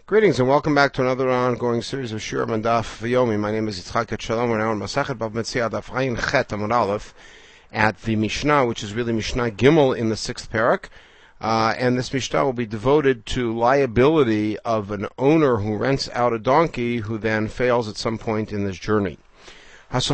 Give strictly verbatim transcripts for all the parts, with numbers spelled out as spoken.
Greetings and welcome back to another ongoing series of Shiurim and Daf V'yomi. My name is Yitzchak Shalom. We're now in Masachet Bava Metzia Daf Ayin Chet Amud Aleph at the Mishnah, which is really Mishnah Gimel in the sixth parak. Uh, and this Mishnah will be devoted to liability of an owner who rents out a donkey who then fails at some point in this journey. If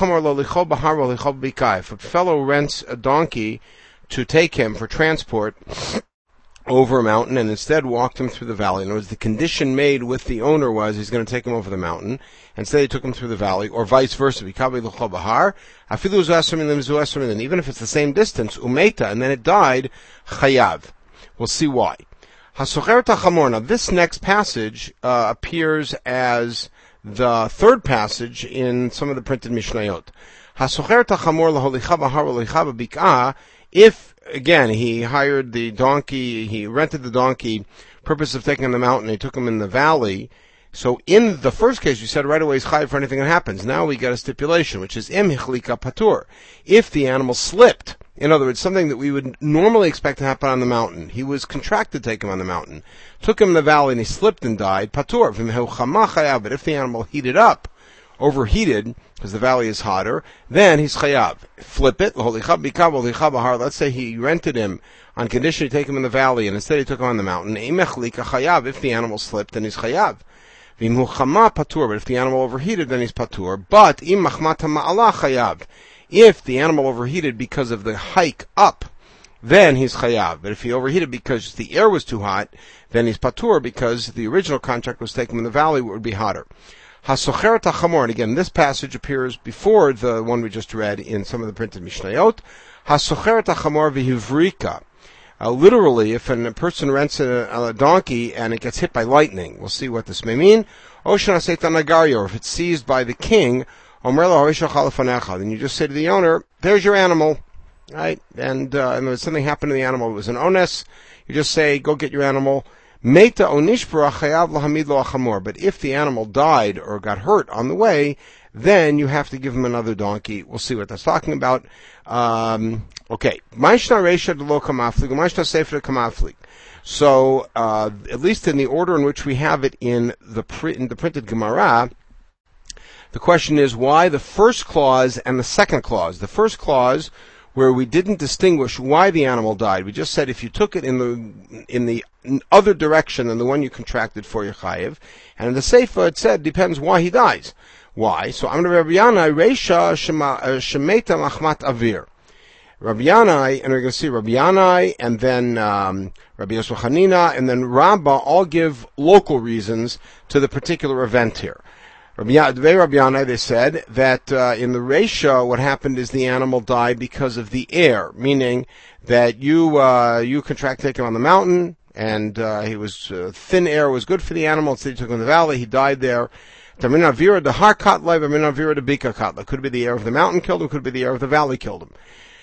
a fellow rents a donkey to take him for transport over a mountain and instead walked him through the valley. In other words, the condition made with the owner was he's going to take him over the mountain. Instead, he took him through the valley, or vice versa. Even if it's the same distance, umeta, and then it died, chayav. We'll see why. Now, this next passage uh, appears as the third passage in some of the printed Mishnayot. If Again, he hired the donkey, he rented the donkey, purpose of taking him to the mountain, he took him in the valley. So in the first case, you said right away he's chayav for anything that happens. Now we got a stipulation, which is im hichlika patur. If the animal slipped, in other words, something that we would normally expect to happen on the mountain, he was contracted to take him on the mountain, took him in the valley and he slipped and died, patur. But if the animal heated up, overheated, because the valley is hotter, then he's chayav. Flip it. Let's say he rented him on condition to take him in the valley, and instead he took him on the mountain. If the animal slipped, then he's chayav. But if the animal overheated, then he's patur. But if the animal overheated because of the hike up, then he's chayav. But if he overheated because the air was too hot, then he's patur, because the original contract was taken in the valley, it would be hotter. Hasocher tachamor, and again, this passage appears before the one we just read in some of the printed Mishnayot. Hasocher tachamor v'hivrika. Uh, literally, if a person rents a, a donkey and it gets hit by lightning, we'll see what this may mean. Oshana seitan nagario, or if it's seized by the king, omer lo harisha chalafanecha, then you just say to the owner, "There's your animal," right? And uh, and if something happened to the animal, it was an ones. You just say, "Go get your animal." Meta onishpura chayav lahamid lo achamor. But if the animal died or got hurt on the way, then you have to give him another donkey. We'll see what that's talking about. Um, okay. Ma'ishna reisha de lo kamaflik, ma'ishna sefer kamaflik. So, uh, at least in the order in which we have it in the pri- in the printed Gemara, the question is why the first clause and the second clause. The first clause, where we didn't distinguish why the animal died. We just said if you took it in the in the other direction than the one you contracted for, your chayiv. And in the Seifa it said depends why he dies. Why? So I'm Rabbi Yanai Reisha Shemeta Machmat Avir. Rabbi Yanai, and we're going to see Rabbi Yanai, and then um, Rabbi Yosef Hanina, and then Rabbah all give local reasons to the particular event here. Rabbi Yanai, they said that uh, in the Reisha, what happened is the animal died because of the air, meaning that you uh, you contract take him on the mountain, and uh, he was uh, thin air was good for the animal. Instead, he took him in the valley. He died there. Could be the air of the mountain killed him. Could be the air of the valley killed him.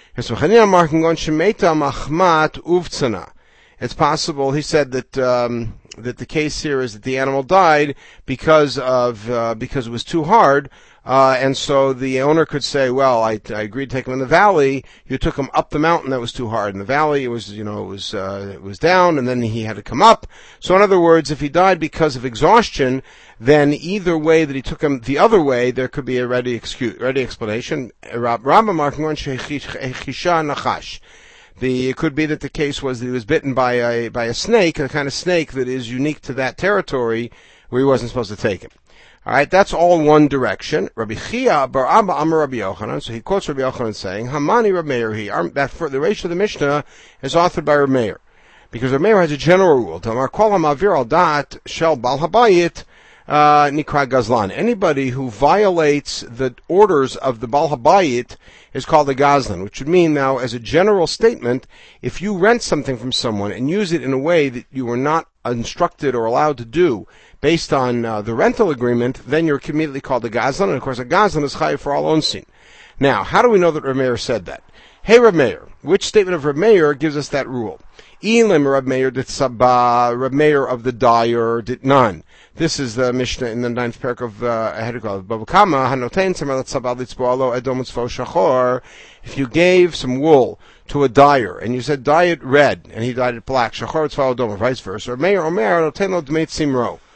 It's possible, he said, that um, that the case here is that the animal died because of uh, because it was too hard, uh, and so the owner could say, "Well, I, I agreed to take him in the valley. You took him up the mountain that was too hard. In the valley, it was you know it was uh, it was down, and then he had to come up. So, in other words, if he died because of exhaustion, then either way that he took him the other way, there could be a ready excuse, ready explanation." Rambam marking on shechisha nachash. The, it could be that the case was that he was bitten by a by a snake, a kind of snake that is unique to that territory where he wasn't supposed to take him. All right, that's all one direction. Rabbi Chia bar Abba Amar Rabbi Yochanan, so he quotes Rabbi Yochanan saying, "Hamani Rabbi Meir he." That for the ratio of the Mishnah is authored by Rabbi Meir, because Rabbi Meir has a general rule: Tamar kol hamavir al dat shel bal habayit nikra gazlan. Anybody who violates the orders of the bal habayit is called a gazlan, which would mean now, as a general statement, if you rent something from someone and use it in a way that you were not instructed or allowed to do based on uh, the rental agreement, then you're immediately called a gazlan, and of course a gazlan is chayav for all onsin. Now, how do we know that Reb Meir said that? Hey Reb Meir, which statement of Reb Meir gives us that rule? Elim Reb Meir dit sabah, Reb Meir of the dyer dit none. This is the Mishnah in the ninth parak of uh, Hedekol. Babakama hanotein samelat sabal litzboalo edom utzvo shachor. If you gave some wool to a dyer and you said dye it red and he dyed it black, shachor utzvo edom, or vice versa. Or meir omer notein lo dmeit simro.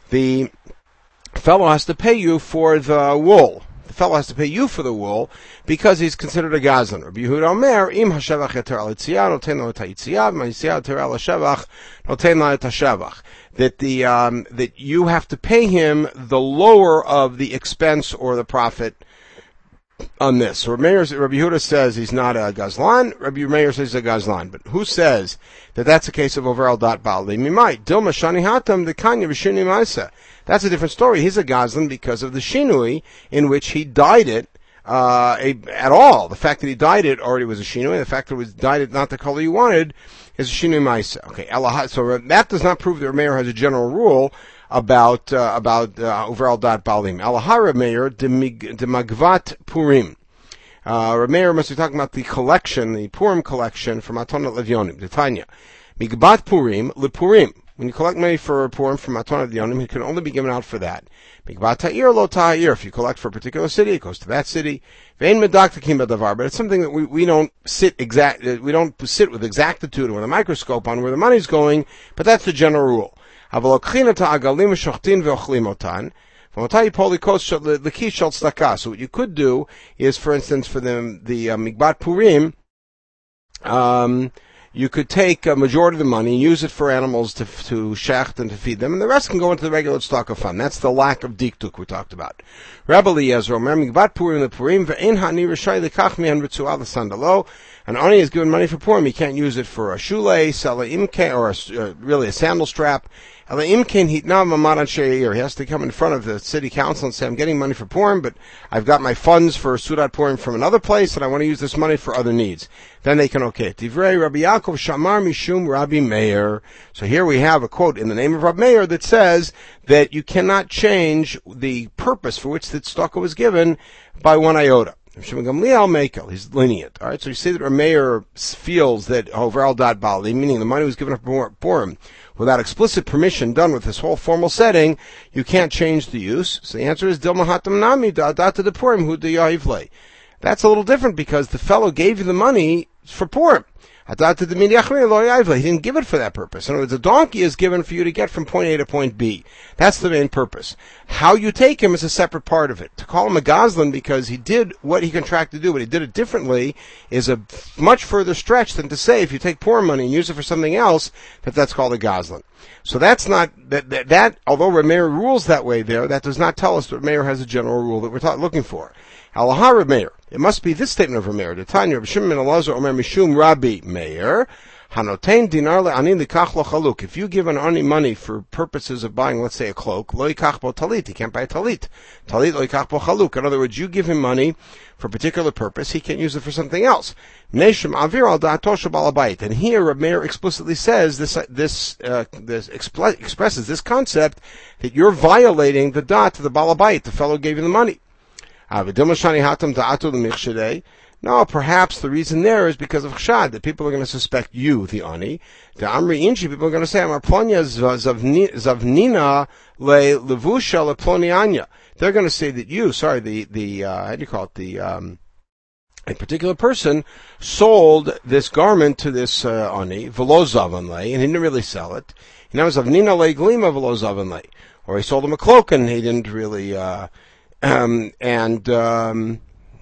the fellow has to pay you for the wool. The fellow has to pay you for the wool because he's considered a gazlan. Rabbi Yehuda Omer, im hashevach yater al yitziyah, noten lo et hayitziyah, v'ma yitziyah yater al hashevach, noten lo et hashevach. That the um, that you have to pay him the lower of the expense or the profit on this. So Rabbi Yehuda says he's not a gazlan. Rabbi Meir says he's a gazlan. But who says that that's a case of over al dat baal mimai? Dilma shani hatam the kanya v'shuni ma'isa. That's a different story. He's a gazlan because of the shinui in which he dyed it uh, a, at all. The fact that he dyed it already was a shinui. The fact that it was dyed it not the color you wanted is a shinui ma'isa. Okay, so that does not prove that Meir has a general rule about uh, about uh, overall dot balim. Alahara Meir de Magvat Purim. Uh, Meir must be talking about the collection, the Purim collection from Matonat Levyonim, the Tanya. Migbat Purim le Purim. When you collect money for Purim from Matonat Levyonim, it can only be given out for that. Migbat Ta'ir lo Ta'ir. If you collect for a particular city, it goes to that city. Vein medaktakim b'davar. But it's something that we, we don't sit exact we don't sit with exactitude or with a microscope on where the money's going. But that's the general rule. So what you could do is, for instance, for the the uh, Migbat Purim, um, you could take a majority of the money and use it for animals to to shecht and to feed them, and the rest can go into the regular tzedakah fund. That's the lack of diktuk we talked about. Rabbi Eliezer, Migbat Purim the Purim ve'en hani rishai lekach mihan ritzuah l'sandalo. And Ani is given money for Purim. He can't use it for a shoelace, or a, uh, really a sandal strap. He has to come in front of the city council and say, I'm getting money for Purim, but I've got my funds for Sudat Purim from another place, and I want to use this money for other needs. Then they can okay it. Divrei Rabbi Yaakov Shamar Mishum Rabbi Meir. So here we have a quote in the name of Rabbi Meir that says that you cannot change the purpose for which the tzedakah was given by one iota. Shimon Gamliel Mekel, he's lenient. All right, so you see that Rameir feels that overall dot bali, meaning the money was given up for Purim without explicit permission, done with this whole formal setting, you can't change the use. So the answer is Dilma Hatam Nami Data de Purim Hu de Yahivle. That's a little different because the fellow gave you the money for Purim. He didn't give it for that purpose. In other words, a donkey is given for you to get from point A to point B. That's the main purpose. How you take him is a separate part of it. To call him a gazlan because he did what he contracted to do, but he did it differently, is a much further stretch than to say if you take poor money and use it for something else, that that's called a gazlan. So that's not, that, that, that although Rameir rules that way there, that does not tell us that Rameir has a general rule that we're ta- looking for. Alahar Rameir. It must be this statement of Rameir. The Tanya of Shimon ben Elazar Omer Mishum Rabbi Meir. Hanotein dinar le'ani likach lo chaluk. If you give an ani money for purposes of buying, let's say, a cloak, lo yikach bo talit. He can't buy a talit. Talit lo yikach bo chaluk. In other words, you give him money for a particular purpose, he can't use it for something else. Neshim avir al da'ato shebal habayit. And here Rameir explicitly says this. This uh, this expl- expresses this concept that you're violating the da'at to the bal habayit. The fellow gave you the money. No, perhaps the reason there is because of chshad, that people are going to suspect you, the ani. The amri inchi, people are going to say, Amarplonia zavnina le levusha le plonianya. They're going to say that you, sorry, the, the, uh, how do you call it, the, um, a particular person sold this garment to this, uh, ani, velo zavanle, and he didn't really sell it. You know, zavnina le glima velo zavanle. Or he sold him a cloak and he didn't really, uh, Um, and, um,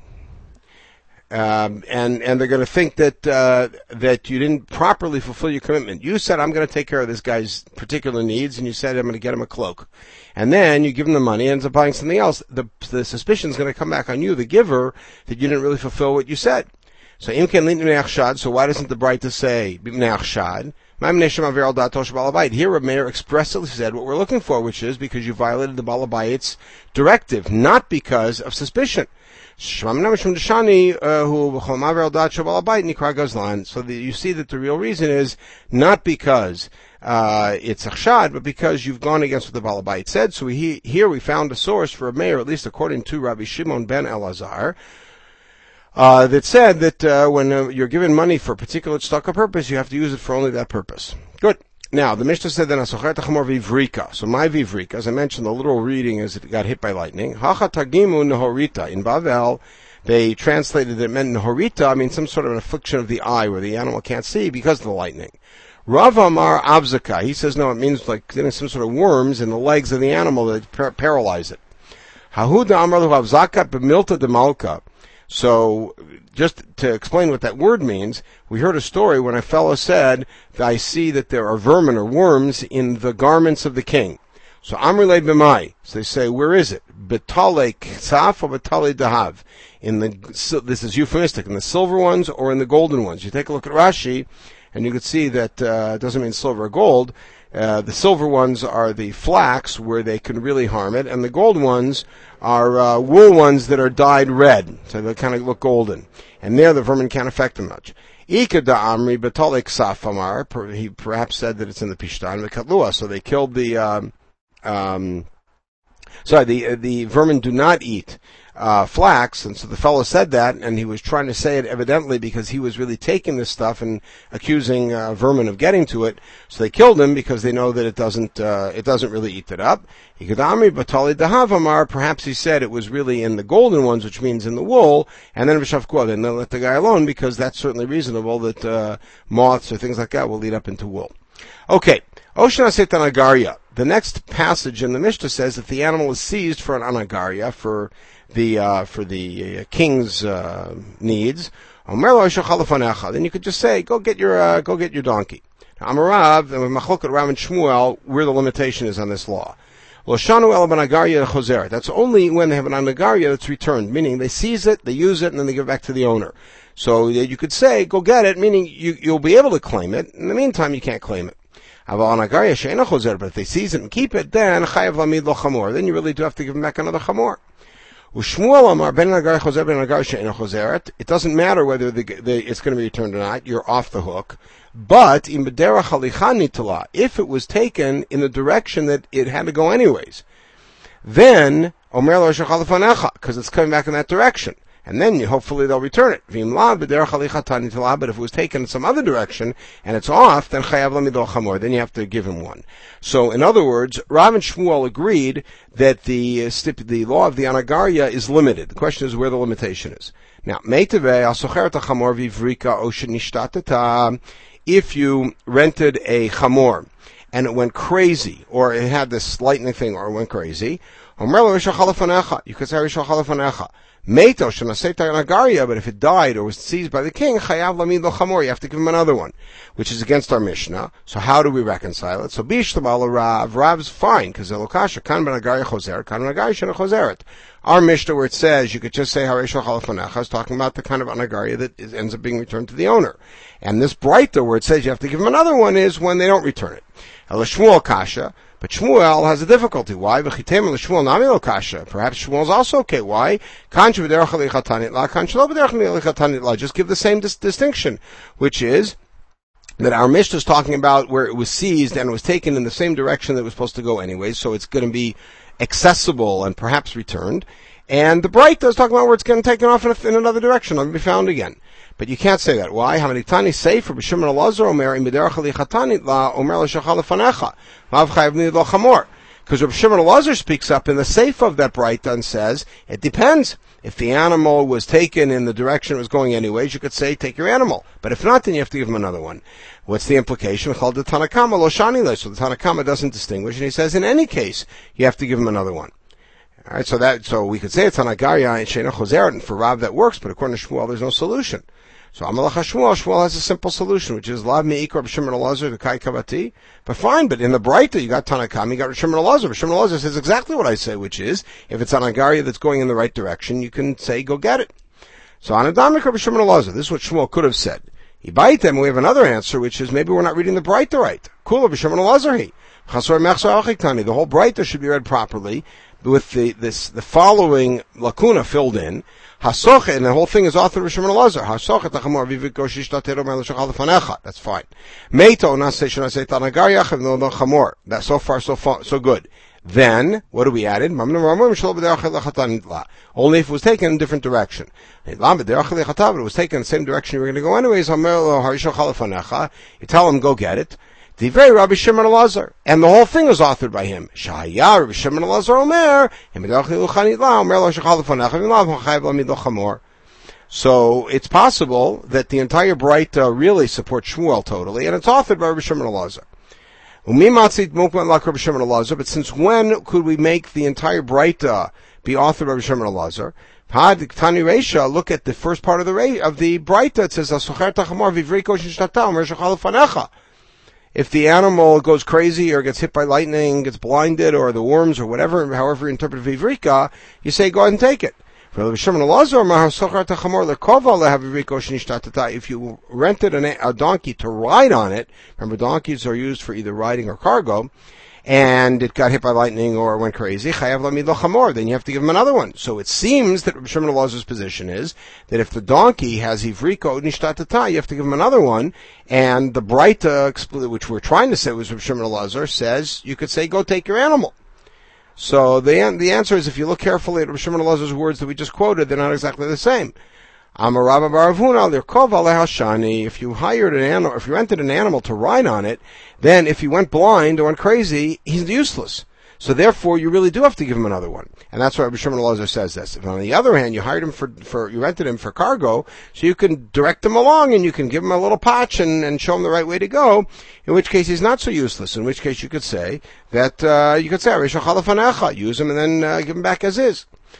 um, and, and they're going to think that, uh, that you didn't properly fulfill your commitment. You said, I'm going to take care of this guy's particular needs, and you said, I'm going to get him a cloak. And then you give him the money, ends up buying something else. The, the suspicion is going to come back on you, the giver, that you didn't really fulfill what you said. So, so why doesn't the Braita say, here, Rameir expressly said what we're looking for, which is because you violated the Balabayit's directive, not because of suspicion. So that you see that the real reason is not because uh, it's a chshad, but because you've gone against what the Balabayit said. So we, here we found a source for Rameir, at least according to Rabbi Shimon ben Elazar, Uh, that said that uh, when uh, you're given money for a particular tzedakah purpose, you have to use it for only that purpose. Good. Now, the Mishnah said that Asocher Tachamor Vivrika. So my Vivrika, as I mentioned, the literal reading is it got hit by lightning. Hacha Tagimu Nehorita. In Bavel, they translated that it meant Nehorita, I mean some sort of an affliction of the eye where the animal can't see because of the lightning. Rav Amar Abzaka, he says no, it means like getting some sort of worms in the legs of the animal that par- paralyze it. Hahuda Amar Avzaka b'milta de malka. So, just to explain what that word means, we heard a story when a fellow said, I see that there are vermin or worms in the garments of the king. So, Amrle b'mai. So they say, where is it? Betale ksaf or betale dahav? In the, this is euphemistic, in the silver ones or in the golden ones. You take a look at Rashi, and you can see that uh, it doesn't mean silver or gold. Uh, the silver ones are the flax, where they can really harm it, and the gold ones are uh, wool ones that are dyed red, so they kind of look golden. And there the vermin can't affect them much. Ika da amri betale ksaf amar, he perhaps said that it's in the Pishtan, the Katlua, so they killed the, um, um, sorry, the, the vermin do not eat Uh, flax, and so the fellow said that, and he was trying to say it evidently because he was really taking this stuff and accusing uh, vermin of getting to it. So they killed him because they know that it doesn't uh, it doesn't really eat it up. Perhaps he said it was really in the golden ones, which means in the wool, and then and they'll let the guy alone because that's certainly reasonable that uh, moths or things like that will lead up into wool. Okay, Oshna Setanagaria. The next passage in the Mishnah says that the animal is seized for an anagaria, for the uh, for the uh, king's uh, needs. Then you could just say, "Go get your uh, go get your donkey." Now, Amarav and Machlokes Rav and Shmuel, where the limitation is on this law. Loshanu el banagaria chozeret. That's only when they have an anagaria that's returned, meaning they seize it, they use it, and then they give it back to the owner. So you could say, "Go get it," meaning you, you'll be able to claim it. In the meantime, you can't claim it. But if they seize it and keep it, then chayav lamid lo chamor. Then you really do have to give them back another chamor. It doesn't matter whether the, the, it's going to be returned or not. You're off the hook. But if it was taken in the direction that it had to go anyways, then because it's coming back in that direction. And then hopefully they'll return it. But if it was taken in some other direction and it's off, then then you have to give him one. So in other words, Rav and Shmuel agreed that the the law of the anagaria is limited. The question is where the limitation is. Now, if you rented a chamor and it went crazy, or it had this lightning thing, or it went crazy, you could say Meito shenaseta nagaria, but if it died or was seized by the king, chayav lamid lo chamor, you have to give him another one, which is against our Mishnah. So how do we reconcile it? So bishtamal Rav, Rav's fine, because elokasha kan benagaria choser, kan benagaria shena choseret. Our Mishnah where it says you could just say hareshal chalafanecha is talking about the kind of anagaria that is, ends up being returned to the owner. And this Breita where it says you have to give him another one is when they don't return it. El Shmuel kasha. But Shmuel has a difficulty. Why? Perhaps Shmuel's also okay. Why? Just give the same dis- distinction, which is that our Mishnah is talking about where it was seized and it was taken in the same direction that it was supposed to go anyway, so it's going to be accessible and perhaps returned. And the Breita is talking about where it's getting taken off in, a, in another direction, it'll be found again. But you can't say that. Why? How many tani say for B'Shimon Elazar Omer in B'derach Lichatanit La Omer L'Shachal Lefanecha Mav Chayav Nid Lo Chamor? Because B'Shimon Elazar speaks up in the Seif of that Breita and says it depends. If the animal was taken in the direction it was going anyways, you could say take your animal. But if not, then you have to give him another one. What's the implication? Called the Tanakama Lo Shani Le. So the Tanakama doesn't distinguish, and he says in any case you have to give him another one. All right, so that so we could say it's Tanagaria and Sheina Chozeret, and for Rav that works, but according to Shmuel, there's no solution. So Amalach Shmuel, Shmuel has a simple solution, which is Lav Meikor B'Shimon Elazar to Kai Kavati. But fine, but in the Breita you got Tanakam, you got B'Shimon Elazar. B'Shimon Elazar says exactly what I say, which is if it's Tanagaria that's going in the right direction, you can say go get it. So Anadamik or B'Shimon Elazar, this is what Shmuel could have said. Ibaitem, we have another answer, which is maybe we're not reading the Breita right. Kula B'Shimon Elazar he. Chasor Mechsor Achiktani. The whole Breita should be read properly with the this the following lacuna filled in. Hasoche, and the whole thing is authored by Shimon Elazar. Hasoche tachamor vivik goshish tatero mer l'shachal lefanecha. That's fine. Meito nasei shenasei tanagariach and no chamor. That's so far so far, so good. Then what do we added? Only if it was taken in a different direction. If it was taken in the same direction you were going to go anyways, you tell him go get it. The very Rabbi Shimon Elazar, and the whole thing is authored by him. Shaya Rabbi Shimon Elazar Omer, So it's possible that the entire Breita really supports Shmuel totally, and it's authored by Rabbi Shimon Elazar. But since when could we make the entire Breita be authored by Rabbi Shimon Elazar? Tani Reisha, look at the first part of the of the Breita. It says, if the animal goes crazy or gets hit by lightning, gets blinded, or the worms, or whatever, however you interpret Vivrika, you say, go ahead and take it. If you rented a donkey to ride on it, remember donkeys are used for either riding or cargo, and it got hit by lightning or went crazy, then you have to give him another one. So it seems that Rabbi Shimon Elazar's position is that if the donkey has ivriko nishtatata, you have to give him another one, and the Breita, which we're trying to say was Rabbi Shimon Elazar, says you could say, go take your animal. So the the answer is, if you look carefully at Rabbi Shimon Elazar's words that we just quoted, they're not exactly the same. If you hired an animal, if you rented an animal to ride on it, then if he went blind or went crazy, he's useless. So therefore, you really do have to give him another one. And that's why Rabbi Shimon Elazar says this. If on the other hand, you hired him for, for, you rented him for cargo, so you can direct him along and you can give him a little patch and, and show him the right way to go, in which case he's not so useless, in which case you could say that, uh, you could say, use him and then, uh, give him back as is.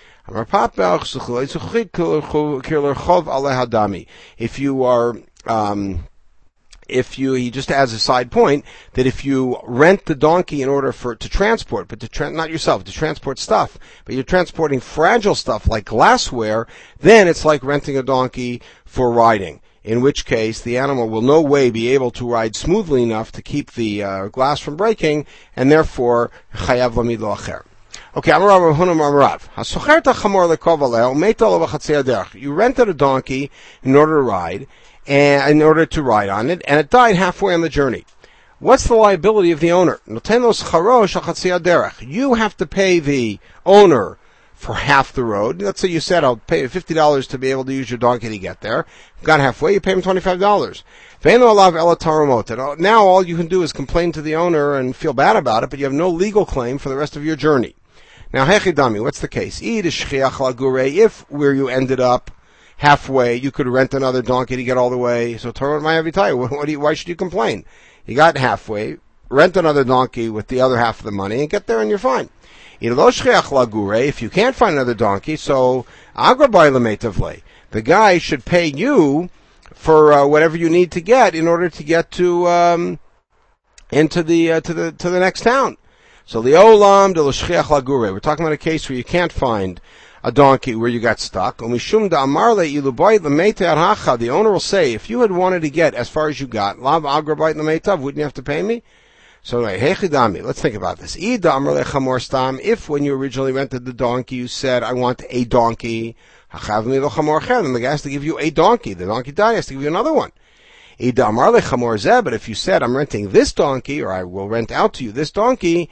If you are, um, if you, he just adds a side point, that if you rent the donkey in order for, to transport, but to, tra- not yourself, to transport stuff, but you're transporting fragile stuff like glassware, then it's like renting a donkey for riding. In which case, the animal will no way be able to ride smoothly enough to keep the, uh, glass from breaking, and therefore, chayav lamid lo acher. Okay, Amarav Hunam Amarav. Hasocherta chamor lekov aleh umeitalo b'chatzei haderech. You rented a donkey in order to ride, and in order to ride on it, and it died halfway on the journey. What's the liability of the owner? Noten lo scharo shel chatzei haderech. You have to pay the owner for half the road. Let's say you said, I'll pay you fifty dollars to be able to use your donkey to get there. Got halfway, you pay him twenty-five dollars. Ve'eno alav ela taramot. Now all you can do is complain to the owner and feel bad about it, but you have no legal claim for the rest of your journey. Now, hechidami, what's the case? If where you ended up halfway, you could rent another donkey to get all the way. So, Torah Ma'avitaya, what do you, why should you complain? You got halfway, rent another donkey with the other half of the money, and get there, and you're fine. If you can't find another donkey, so the guy should pay you for uh, whatever you need to get in order to get to um, into the uh, to the to the next town. So Leolam de l'shchiach lagure. We're talking about a case where you can't find a donkey where you got stuck. Umishum da amarle ilubayit l'meite arhacha. The owner will say, if you had wanted to get as far as you got, lav agrabayit l'meitav, wouldn't you have to pay me? So hechidami. Let's think about this. Ida amarle chamor stam. If when you originally rented the donkey, you said, I want a donkey, hachav mi lo chamor cher. Then the guy has to give you a donkey. The donkey died, he has to give you another one. But if you said, I'm renting this donkey, or I will rent out to you this donkey,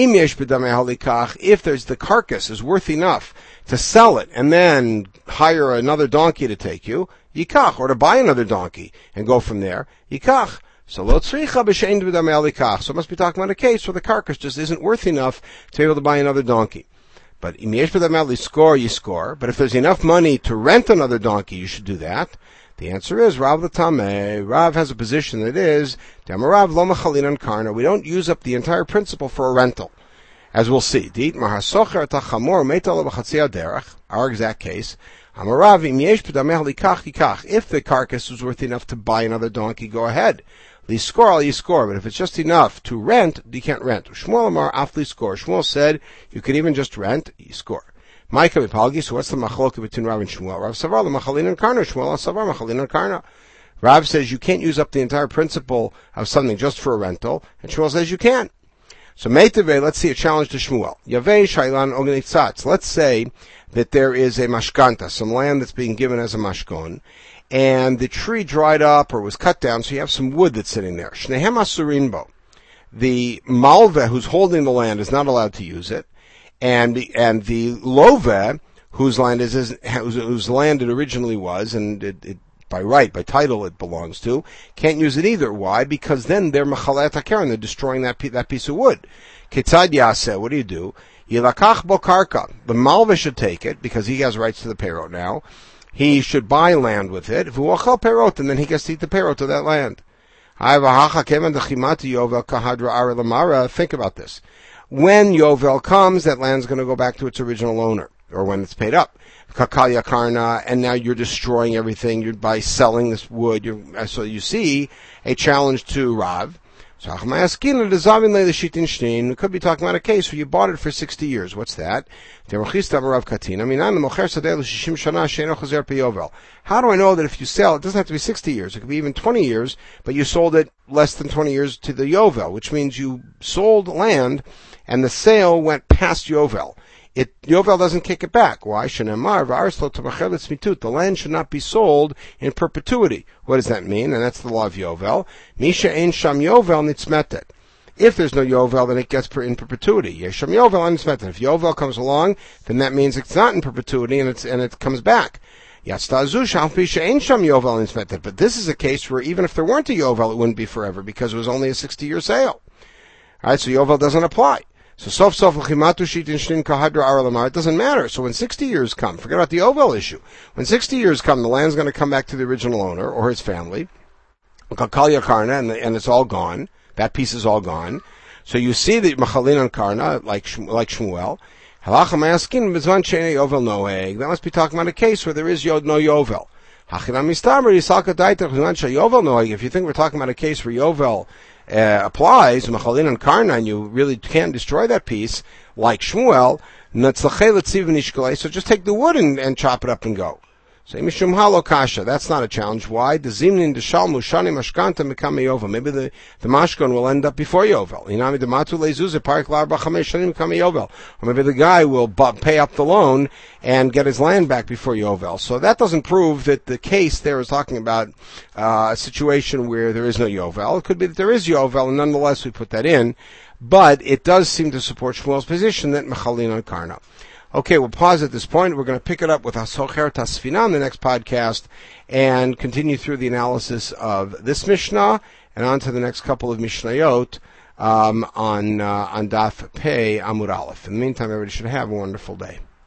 if there's the carcass is worth enough to sell it and then hire another donkey to take you, yikach, or to buy another donkey and go from there, yikach. So lo tzricha b'shein b'damei alikach. So it must be talking about a case where the carcass just isn't worth enough to be able to buy another donkey. But im yesh b'damei aliskor, you score. But if there's enough money to rent another donkey, you should do that. The answer is Rav the Tameh. Rav has a position that is Damarav lo machalin on karna. We don't use up the entire principle for a rental, as we'll see. Dit mahasocher tachamor meitalo b'chatzei haderech. Our exact case. Amarav im yesh b'dameh likach yikach. If the carcass was worth enough to buy another donkey, go ahead. Liskor al yiskor. But if it's just enough to rent, you can't rent. Shmuel amar af liskor. Shmuel said you could even just rent. Yiskor. Ma'ika b'palgi, so what's the machloka between Rav and Shmuel? Rav savar l'machalin and karna, Shmuel savar machalin and karna. Rav says you can't use up the entire principle of something just for a rental, and Shmuel says you can. So meitave, let's see a challenge to Shmuel. Yavei shailan ognitzatz. Let's say that there is a mashkanta, some land that's being given as a mashkon, and the tree dried up or was cut down, so you have some wood that's sitting there. Shnehem asurin bo. The malveh who's holding the land is not allowed to use it. And the, and the Love, whose land is, is whose, whose land it originally was, and it, it, by right, by title it belongs to, can't use it either. Why? Because then they're mechalet hakeren, they're destroying that that piece of wood. Ketzad yaseh, what do you do? Yilakach bo karka. The malva should take it, because he has rights to the payroll now. he should buy land with it. V'uachal perot, and then he gets to eat the perot of that land. Think about this. When Yovel comes, that land's going to go back to its original owner, or when it's paid up. Kakalya Karna, and now you're destroying everything you're, by selling this wood. You're, so you see a challenge to Rav. We could be talking about a case where you bought it for sixty years. What's that? How do I know that if you sell, it doesn't have to be sixty years, it could be even twenty years, but you sold it less than twenty years to the Yovel, which means you sold land and the sale went past Yovel. It, Yovel doesn't kick it back. Why? The land should not be sold in perpetuity. What does that mean? And that's the law of Yovel. Misha ein sham Yovel nitzmetet. If there's no Yovel, then it gets in perpetuity. Yesham Yovel nitzmetet. If Yovel comes along, then that means it's not in perpetuity and it's, and it comes back. But this is a case where even if there weren't a Yovel, it wouldn't be forever because it was only a sixty-year sale. Alright, so Yovel doesn't apply. So sof sof l'chimatu shitin shnin kahadra aralamar. It doesn't matter. So when sixty years come, forget about the Yovel issue. When sixty years come, the land's going to come back to the original owner or his family. Kakalya karna, and, and it's all gone. That piece is all gone. So you see the machalin on karna, like like Shmuel. Halacha ma'askin b'zman she'enei Yovel noeg. That must be talking about a case where there is no Yovel. Hachinam mistaber yisalka daiter b'zman she'Yovel noeg. If you think we're talking about a case where Yovel Uh, applies, Machalin and Karna, and you really can't destroy that piece, like Shmuel, so just take the wood and, and chop it up and go. So, Mishum Halo Kasha, that's not a challenge. Why? The Zimnin, the Shalmu, Shani, Mashkanta, Mikame Yovel. Maybe the, the Mashkon will end up before Yovel. Inami, the Matu, Lezuze, Parik, Larba, Chamesh, Shani, Mikame Yovel. Or maybe the guy will bu- pay up the loan and get his land back before Yovel. So that doesn't prove that the case there is talking about uh, a situation where there is no Yovel. It could be that there is Yovel, and nonetheless we put that in. But it does seem to support Shmuel's position that Mechalin on Karna. Okay, we'll pause at this point. We're going to pick it up with Hasocher Tasfina on the next podcast and continue through the analysis of this Mishnah and on to the next couple of Mishnayot um, on uh, on Daf Pei Amud Aleph. In the meantime, everybody should have a wonderful day.